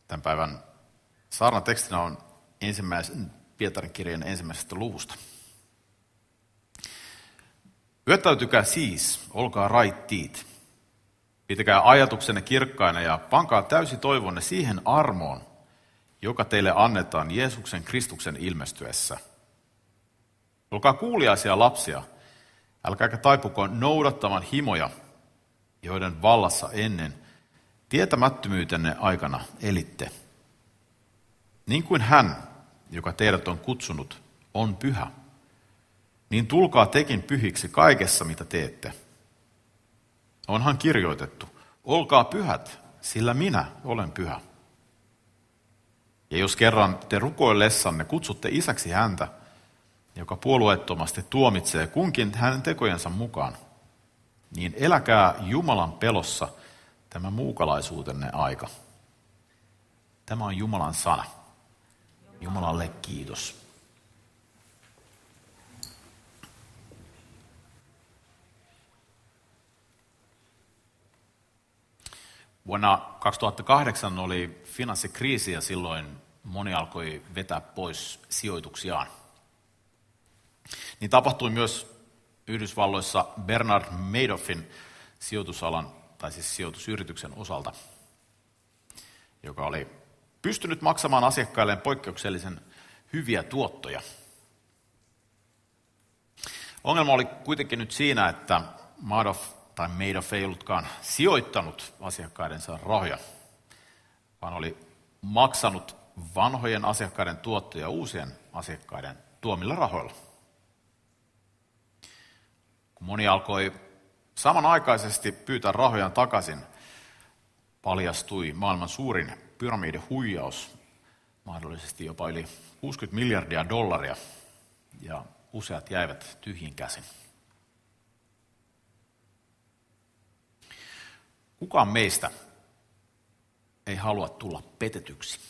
Tämän päivän saarnatekstinä on ensimmäisen Pietarin kirjan 1. luvusta. Yöttäytykää siis, olkaa raittiit. Pitäkää ajatuksenne kirkkaina ja pankaa täysi toivonne siihen armoon, joka teille annetaan Jeesuksen Kristuksen ilmestyessä. Olkaa kuuliaisia lapsia, älkääkä taipuko noudattamaan himoja, joiden vallassa ennen tietämättömyytenne aikana elitte. Niin kuin hän, joka teidät on kutsunut, on pyhä, niin tulkaa tekin pyhiksi kaikessa, mitä teette. Onhan kirjoitettu, olkaa pyhät, sillä minä olen pyhä. Ja jos kerran te rukoillessanne kutsutte isäksi häntä, joka puolueettomasti tuomitsee kunkin hänen tekojensa mukaan, niin eläkää Jumalan pelossa tämä muukalaisuutenne aika. Tämä on Jumalan sana. Jumalalle kiitos. Vuonna 2008 oli finanssikriisi ja silloin moni alkoi vetää pois sijoituksiaan. Niin tapahtui myös Yhdysvalloissa Bernard Madoffin sijoitusalan, tai siis sijoitusyrityksen osalta, joka oli pystynyt maksamaan asiakkailleen poikkeuksellisen hyviä tuottoja. Ongelma oli kuitenkin nyt siinä, että Madoff ei ollutkaan sijoittanut asiakkaidensa rahoja, vaan oli maksanut vanhojen asiakkaiden tuottoja uusien asiakkaiden tuomilla rahoilla. Kun moni alkoi samanaikaisesti pyytää rahojaan takaisin, paljastui maailman suurin pyramidihuijaus, mahdollisesti jopa yli $60 miljardia, ja useat jäivät tyhjin käsin. Kukaan meistä ei halua tulla petetyksi.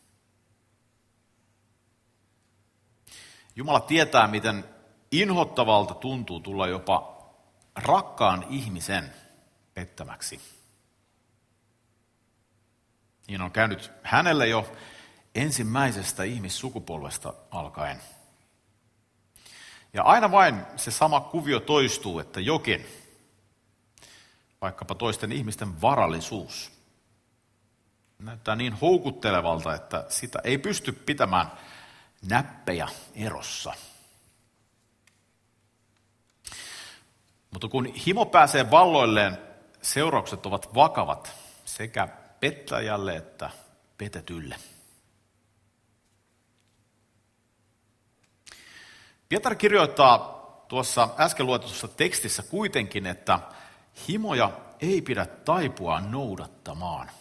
Jumala tietää, miten inhottavalta tuntuu tulla jopa rakkaan ihmisen pettämäksi. Niin on käynyt hänelle jo ensimmäisestä ihmissukupolvesta alkaen. Ja aina vain se sama kuvio toistuu, että jokin, vaikkapa toisten ihmisten varallisuus, näyttää niin houkuttelevalta, että sitä ei pysty pitämään näppejä erossa. Mutta kun himo pääsee valloilleen, seuraukset ovat vakavat sekä pettäjälle että petetylle. Pietari kirjoittaa tuossa äsken luetussa tekstissä kuitenkin, että himoja ei pidä taipua noudattamaan.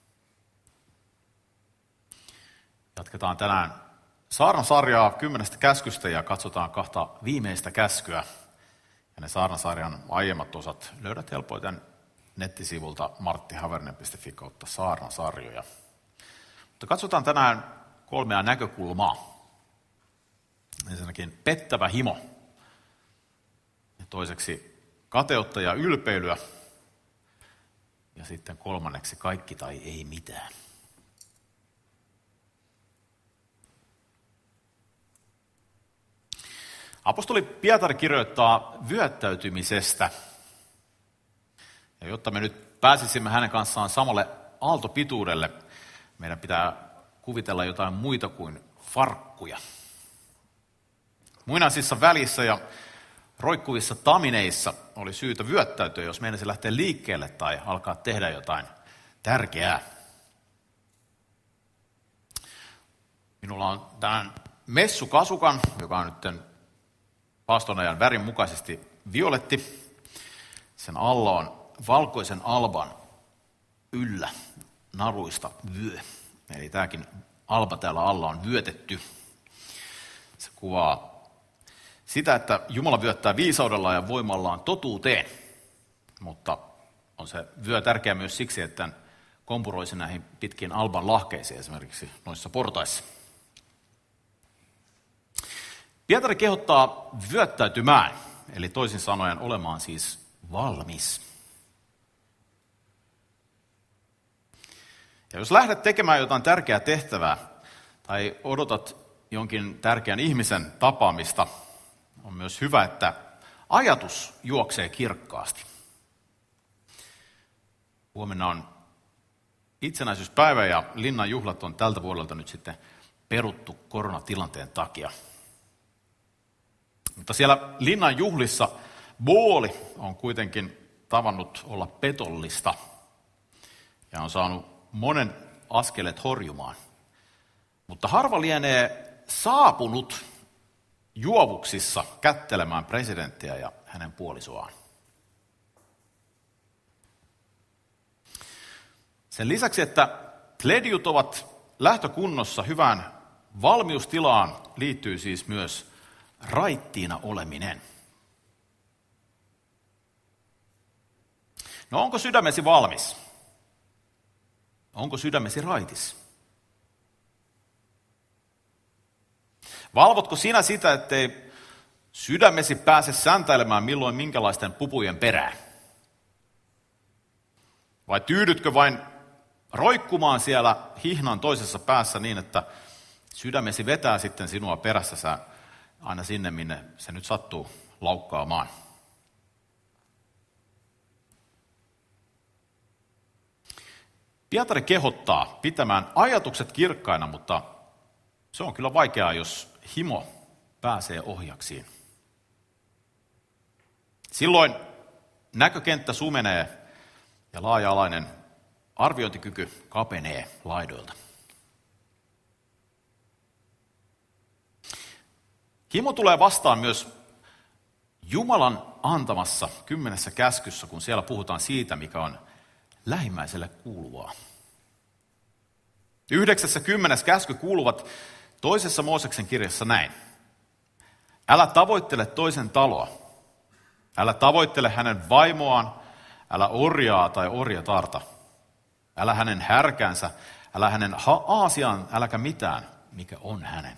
Jatketaan tänään saarnasarjaa 10 käskystä ja katsotaan 2 viimeistä käskyä. Ja ne saarnasarjan aiemmat osat löydät helpoiten nettisivulta marttihavernen.fi/saarnasarjoja. Mutta katsotaan tänään 3 näkökulmaa. Ensinnäkin pettävä himo. Ja toiseksi kateutta ja ylpeilyä. Ja sitten 3. kaikki tai ei mitään. Apostoli Pietari kirjoittaa vyöttäytymisestä. Ja jotta me nyt pääsisimme hänen kanssaan samalle aaltopituudelle, meidän pitää kuvitella jotain muita kuin farkkuja. Muinaisissa välissä ja roikkuvissa tamineissa oli syytä vyöttäytyä, jos meinasi lähteä liikkeelle tai alkaa tehdä jotain tärkeää. Minulla on tämän messukasukan, joka on nyt paastonajan värin mukaisesti violetti. Sen alla on valkoisen alban yllä naruista vyö. Eli tämäkin alba täällä alla on vyötetty. Se kuvaa sitä, että Jumala vyöttää viisaudella ja voimallaan totuuteen. Mutta on se vyö tärkeä myös siksi, että kompuroisi näihin pitkiin alban lahkeisiin esimerkiksi noissa portaissa. Pietari kehottaa vyöttäytymään, eli toisin sanoen olemaan siis valmis. Ja jos lähdet tekemään jotain tärkeää tehtävää tai odotat jonkin tärkeän ihmisen tapaamista, on myös hyvä, että ajatus juoksee kirkkaasti. Huomenna on itsenäisyyspäivä ja Linnan juhlat on tältä vuodelta nyt sitten peruttu koronatilanteen takia. Mutta siellä Linnan juhlissa booli on kuitenkin tavannut olla petollista ja on saanut monen askelet horjumaan. Mutta harva lienee saapunut juovuksissa kättelemään presidenttiä ja hänen puolisoaan. Sen lisäksi, että pledjut ovat lähtökunnossa hyvään valmiustilaan, liittyy siis myös raittiina oleminen. No onko sydämesi valmis? Onko sydämesi raitis? Valvotko sinä sitä, ettei sydämesi pääse säntäilemään milloin minkälaisten pupujen perään? Vai tyydytkö vain roikkumaan siellä hihnan toisessa päässä niin, että sydämesi vetää sitten sinua perässänsä aina sinne, minne se nyt sattuu laukkaamaan? Pietari kehottaa pitämään ajatukset kirkkaina, mutta se on kyllä vaikeaa, jos himo pääsee ohjaksiin. Silloin näkökenttä sumenee ja laaja-alainen arviointikyky kapenee laidoilta. Himo tulee vastaan myös Jumalan antamassa 10 käskyssä, kun siellä puhutaan siitä, mikä on lähimmäiselle kuuluvaa. 9 ja 10 käsky kuuluvat toisessa Mooseksen kirjassa näin. Älä tavoittele toisen taloa. Älä tavoittele hänen vaimoaan. Älä orjaa tai orjatarta. Älä hänen härkäänsä. Älä hänen aasiaan. Äläkä mitään, mikä on hänen.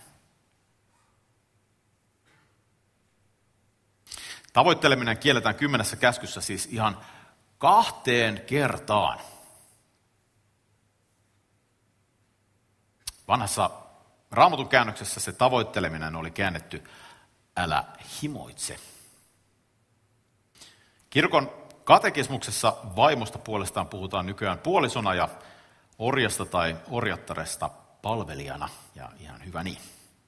Tavoitteleminen kielletään 10 käskyssä siis ihan 2 kertaan. Vanhassa Raamatun käännöksessä se tavoitteleminen oli käännetty älä himoitse. Kirkon katekismuksessa vaimosta puolestaan puhutaan nykyään puolisona ja orjasta tai orjattaresta palvelijana, ja ihan hyvä niin.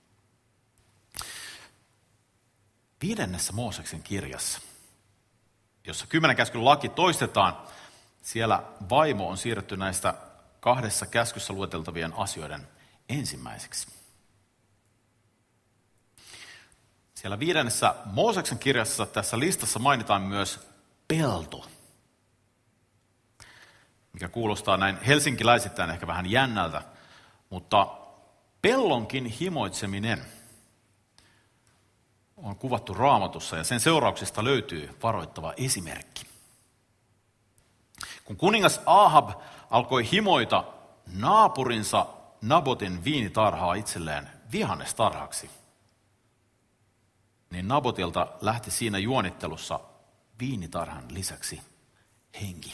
5. Mooseksen kirjassa, jossa 10 käskyn laki toistetaan, siellä vaimo on siirretty näistä 2 käskyssä lueteltavien asioiden ensimmäiseksi. Siellä 5. Mooseksen kirjassa tässä listassa mainitaan myös pelto, mikä kuulostaa näin helsinkiläisittäin ehkä vähän jännältä, mutta pellonkin himoitseminen on kuvattu Raamatussa ja sen seurauksista löytyy varoittava esimerkki. Kun kuningas Ahab alkoi himoita naapurinsa Nabotin viinitarhaa itselleen vihannestarhaksi, niin Nabotilta lähti siinä juonittelussa viinitarhan lisäksi henki.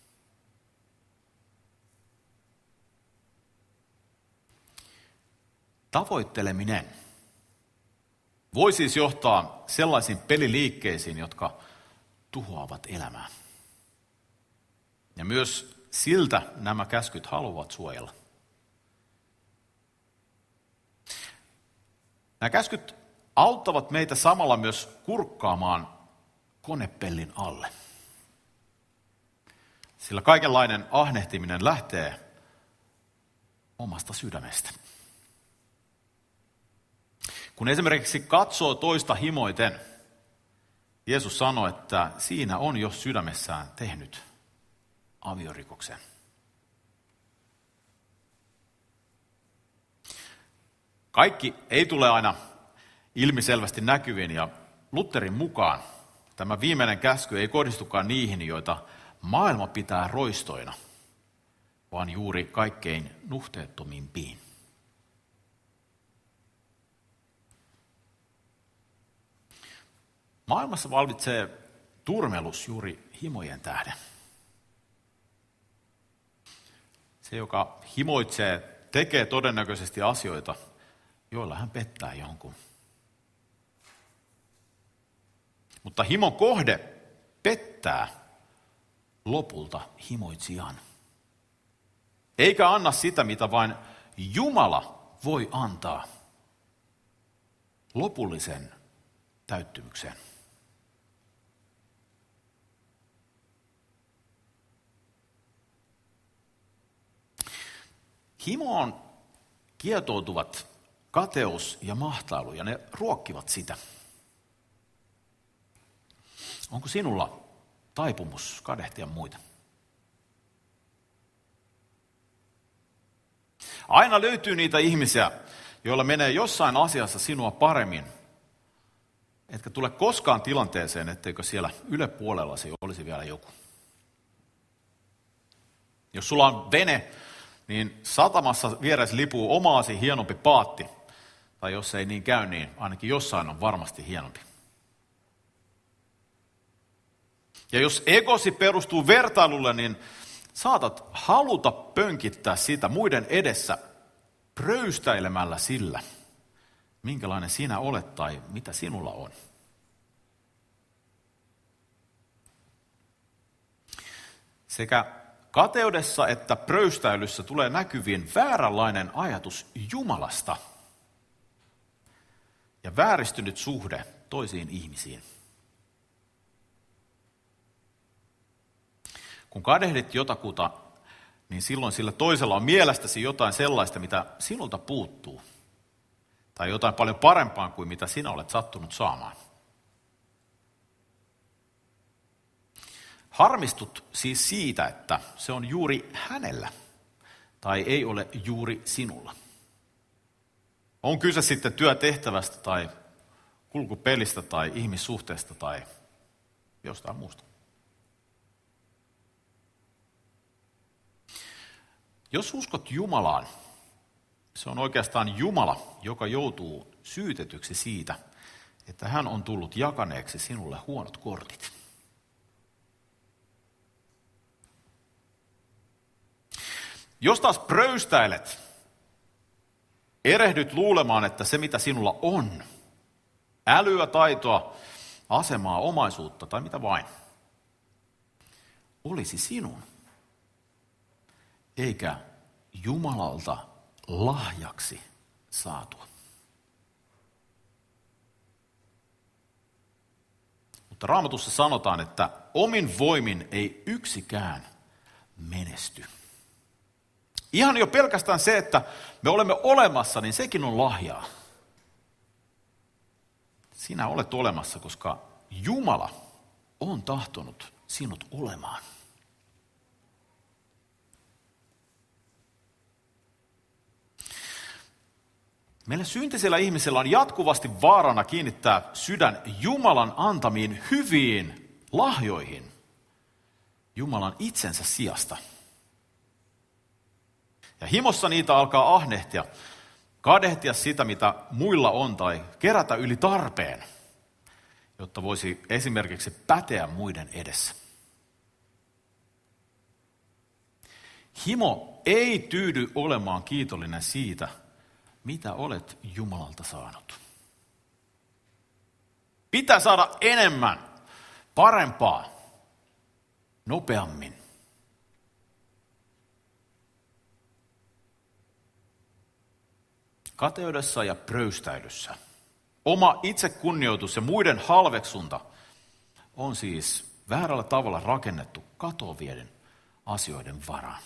Tavoitteleminen voi siis johtaa sellaisiin peliliikkeisiin, jotka tuhoavat elämää. Ja myös siltä nämä käskyt haluavat suojella. Nämä käskyt auttavat meitä samalla myös kurkkaamaan konepellin alle. Sillä kaikenlainen ahnehtiminen lähtee omasta sydämestä. Kun esimerkiksi katsoo toista himoiten, Jeesus sanoi, että siinä on jo sydämessään tehnyt aviorikoksen. Kaikki ei tule aina ilmiselvästi näkyviin, ja Lutherin mukaan tämä viimeinen käsky ei kohdistukaan niihin, joita maailma pitää roistoina, vaan juuri kaikkein nuhteettomimpiin. Maailmassa vallitsee turmelus juuri himojen tähden. Se, joka himoitsee, tekee todennäköisesti asioita, joilla hän pettää jonkun. Mutta himon kohde pettää lopulta himoitsijan. Eikä anna sitä, mitä vain Jumala voi antaa lopullisen täyttymykseen. Himoon kietoutuvat kateus ja mahtailu, ja ne ruokkivat sitä. Onko sinulla taipumus kadehtia muita? Aina löytyy niitä ihmisiä, joilla menee jossain asiassa sinua paremmin, etkä tule koskaan tilanteeseen, etteikö siellä yläpuolellasi olisi vielä joku. Jos sulla on vene, niin satamassa vieressä lipuu omaasi hienompi paatti. Tai jos ei niin käy, niin ainakin jossain on varmasti hienompi. Ja jos egosi perustuu vertailulle, niin saatat haluta pönkittää sitä muiden edessä pröystäilemällä sillä, minkälainen sinä olet tai mitä sinulla on. Sekä kateudessa että pröystäilyssä tulee näkyviin vääränlainen ajatus Jumalasta ja vääristynyt suhde toisiin ihmisiin. Kun kadehdit jotakuta, niin silloin sillä toisella on mielestäsi jotain sellaista, mitä sinulta puuttuu. Tai jotain paljon parempaa kuin mitä sinä olet sattunut saamaan. Harmistut siis siitä, että se on juuri hänellä tai ei ole juuri sinulla. On kyse sitten työtehtävästä tai kulkupelistä tai ihmissuhteesta tai jostain muusta. Jos uskot Jumalaan, se on oikeastaan Jumala, joka joutuu syytetyksi siitä, että hän on tullut jakaneeksi sinulle huonot kortit. Jos taas pröystäilet, erehdyt luulemaan, että se mitä sinulla on, älyä, taitoa, asemaa, omaisuutta tai mitä vain, olisi sinun, eikä Jumalalta lahjaksi saatua. Mutta Raamatussa sanotaan, että omin voimin ei yksikään menesty. Ihan jo pelkästään se, että me olemme olemassa, niin sekin on lahjaa. Sinä olet olemassa, koska Jumala on tahtonut sinut olemaan. Meillä syntisellä ihmisellä on jatkuvasti vaarana kiinnittää sydän Jumalan antamiin hyviin lahjoihin Jumalan itsensä sijasta. Ja himossa niitä alkaa ahnehtia, kadehtia sitä, mitä muilla on, tai kerätä yli tarpeen, jotta voisi esimerkiksi päteä muiden edessä. Himo ei tyydy olemaan kiitollinen siitä, mitä olet Jumalalta saanut. Pitää saada enemmän, parempaa, nopeammin. Kateudessa ja pröystäilyssä oma itsekunnioitus ja muiden halveksunta on siis väärällä tavalla rakennettu katoavien asioiden varaan.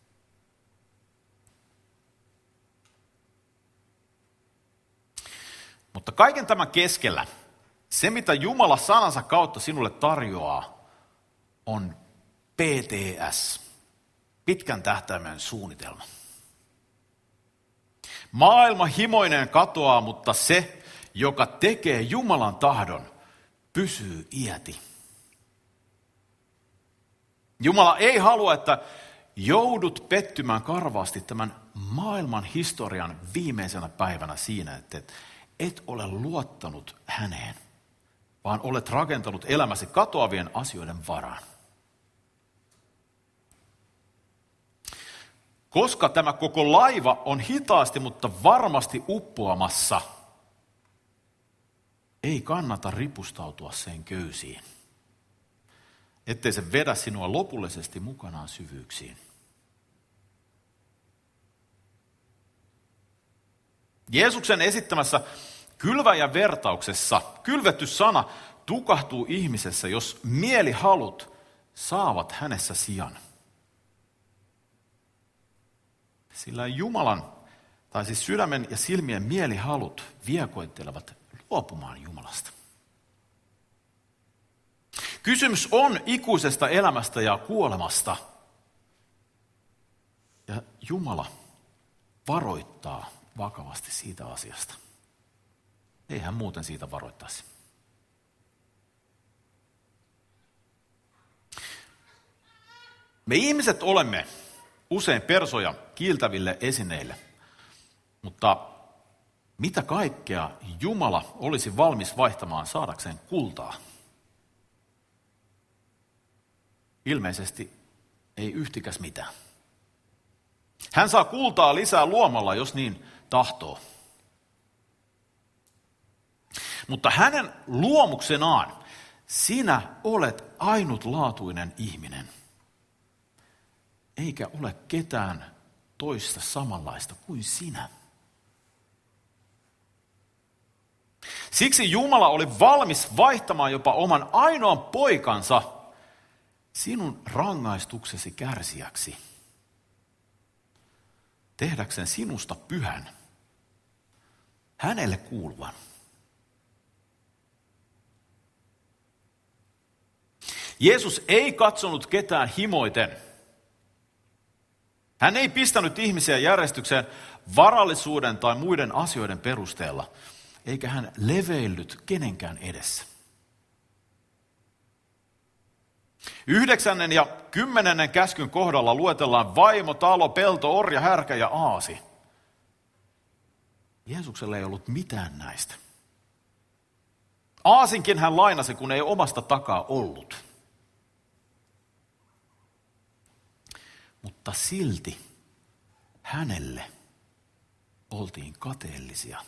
Mutta kaiken tämän keskellä, se mitä Jumala sanansa kautta sinulle tarjoaa, on PTS, pitkän tähtäimen suunnitelma. Maailma himoinen katoaa, mutta se, joka tekee Jumalan tahdon, pysyy iäti. Jumala ei halua, että joudut pettymään karvaasti tämän maailman historian viimeisenä päivänä siinä, että et ole luottanut häneen, vaan olet rakentanut elämäsi katoavien asioiden varaan. Koska tämä koko laiva on hitaasti, mutta varmasti uppoamassa, ei kannata ripustautua sen köysiin, ettei se vedä sinua lopullisesti mukanaan syvyyksiin. Jeesuksen esittämässä kylväjän vertauksessa kylvetty sana tukahtuu ihmisessä, jos mielihalut saavat hänessä sijan. Sillä Jumalan, tai siis sydämen ja silmien mielihalut viekoittelevat luopumaan Jumalasta. Kysymys on ikuisesta elämästä ja kuolemasta. Ja Jumala varoittaa vakavasti siitä asiasta. Ei hän muuten siitä varoittaisi. Me ihmiset olemme usein persoja kiiltäville esineille, mutta mitä kaikkea Jumala olisi valmis vaihtamaan saadakseen kultaa? Ilmeisesti ei yhtikäs mitään. Hän saa kultaa lisää luomalla, jos niin tahtoo. Mutta hänen luomuksenaan sinä olet ainutlaatuinen ihminen. Eikä ole ketään toista samanlaista kuin sinä. Siksi Jumala oli valmis vaihtamaan jopa oman ainoan poikansa sinun rangaistuksesi kärsijäksi. Tehdäkseen sinusta pyhän, hänelle kuuluvan. Jeesus ei katsonut ketään himoiten. Hän ei pistänyt ihmisiä järjestykseen varallisuuden tai muiden asioiden perusteella, eikä hän leveillyt kenenkään edessä. 9. ja 10. käskyn kohdalla luetellaan vaimo, talo, pelto, orja, härkä ja aasi. Jeesuksella ei ollut mitään näistä. Aasinkin hän lainasi, kun ei omasta takaa ollut. Mutta silti hänelle oltiin kateellisia.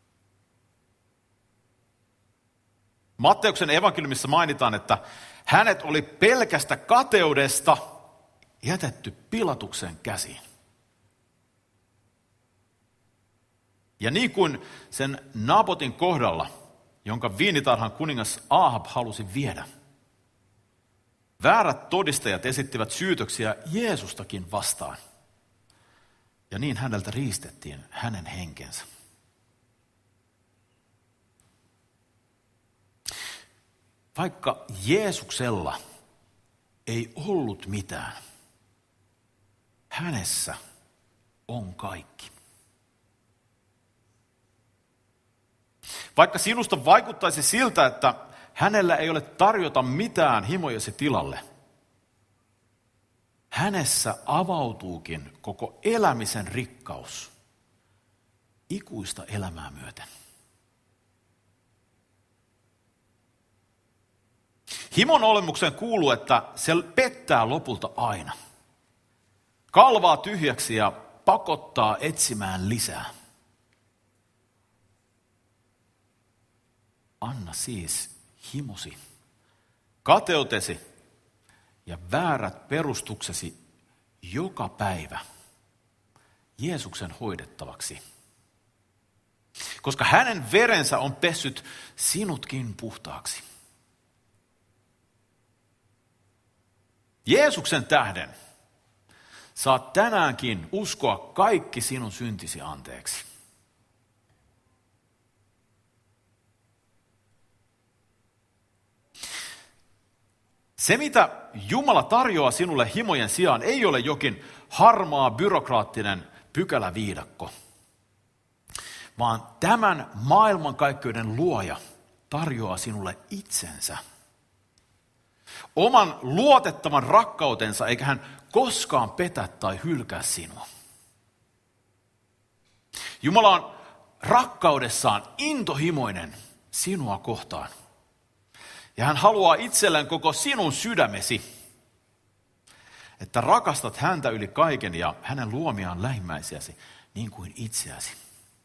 Matteuksen evankeliumissa mainitaan, että hänet oli pelkästä kateudesta jätetty Pilatuksen käsiin. Ja niin kuin sen Nabotin kohdalla, jonka viinitarhan kuningas Ahab halusi viedä, väärät todistajat esittivät syytöksiä Jeesustakin vastaan. Ja niin häneltä riistettiin hänen henkensä. Vaikka Jeesuksella ei ollut mitään, hänessä on kaikki. Vaikka sinusta vaikuttaisi siltä, että hänellä ei ole tarjota mitään himojesi tilalle, hänessä avautuukin koko elämisen rikkaus ikuista elämää myöten. Himon olemukseen kuuluu, että se pettää lopulta aina. Kalvaa tyhjäksi ja pakottaa etsimään lisää. Anna siis himosi, kateutesi ja väärät perustuksesi joka päivä Jeesuksen hoidettavaksi. Koska hänen verensä on pessyt sinutkin puhtaaksi. Jeesuksen tähden saat tänäänkin uskoa kaikki sinun syntisi anteeksi. Se, mitä Jumala tarjoaa sinulle himojen sijaan, ei ole jokin harmaa, byrokraattinen pykäläviidakko, vaan tämän maailmankaikkeuden luoja tarjoaa sinulle itsensä. Oman luotettavan rakkautensa, eikä hän koskaan petä tai hylkää sinua. Jumala on rakkaudessaan intohimoinen sinua kohtaan. Ja hän haluaa itselleen koko sinun sydämesi. että rakastat häntä yli kaiken ja hänen luomiaan lähimmäisiäsi niin kuin itseäsi.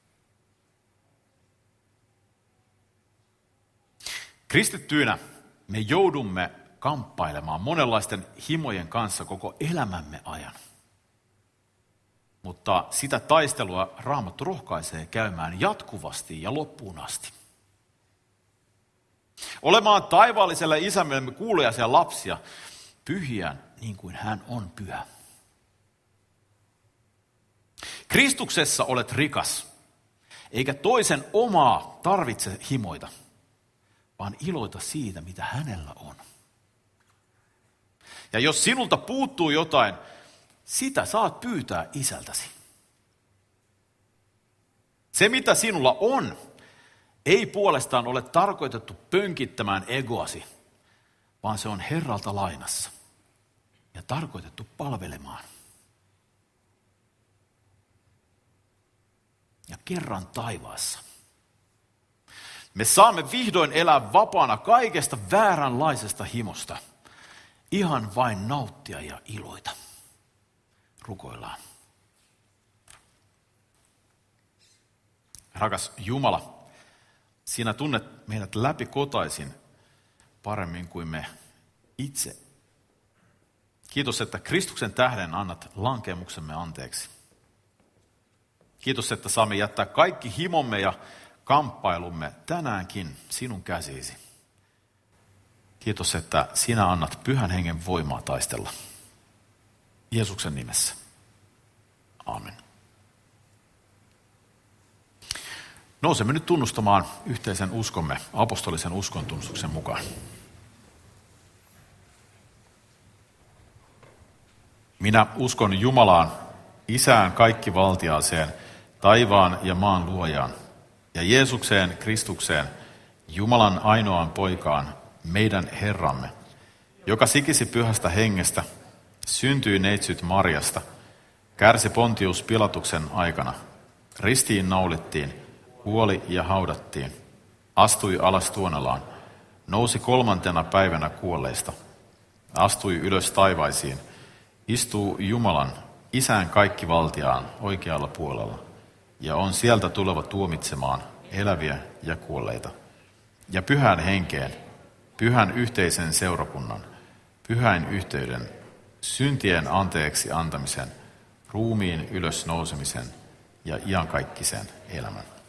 Kristittyinä me joudumme kamppailemaan monenlaisten himojen kanssa koko elämämme ajan. Mutta sitä taistelua Raamattu rohkaisee käymään jatkuvasti ja loppuun asti. Olemaan taivaalliselle isämme kuuliaisia lapsia, pyhiä niin kuin hän on pyhä. Kristuksessa olet rikas, eikä toisen omaa tarvitse himoita, vaan iloita siitä, mitä hänellä on. Ja jos sinulta puuttuu jotain, sitä saat pyytää isältäsi. Se, mitä sinulla on, ei puolestaan ole tarkoitettu pönkittämään egoasi, vaan se on Herralta lainassa ja tarkoitettu palvelemaan. Ja kerran taivaassa me saamme vihdoin elää vapaana kaikesta vääränlaisesta himosta, ihan vain nauttia ja iloita. Rukoillaan. Rakas Jumala, sinä tunnet meidät läpikotaisin paremmin kuin me itse. Kiitos, että Kristuksen tähden annat lankemuksemme anteeksi. Kiitos, että saamme jättää kaikki himomme ja kamppailumme tänäänkin sinun käsiisi. Kiitos, että sinä annat Pyhän Hengen voimaa taistella. Jeesuksen nimessä. Aamen. Nousemme nyt tunnustamaan yhteisen uskomme apostolisen uskontunnustuksen mukaan. Minä uskon Jumalaan, Isään kaikkivaltiaaseen, taivaan ja maan luojaan, ja Jeesukseen Kristukseen, Jumalan ainoaan poikaan, meidän Herramme, joka sikisi Pyhästä Hengestä, syntyi neitsyt Marjasta, kärsi Pontius Pilatuksen aikana, ristiin naulittiin, kuoli ja haudattiin, astui alas tuonelaan, nousi 3. päivänä kuolleista, astui ylös taivaisiin, istuu Jumalan, Isän kaikkivaltiaan oikealla puolella, ja on sieltä tuleva tuomitsemaan eläviä ja kuolleita. Ja Pyhän Henkeen, pyhän yhteisen seurakunnan, pyhän yhteyden, syntien anteeksi antamisen, ruumiin ylösnousemisen ja iankaikkisen elämän.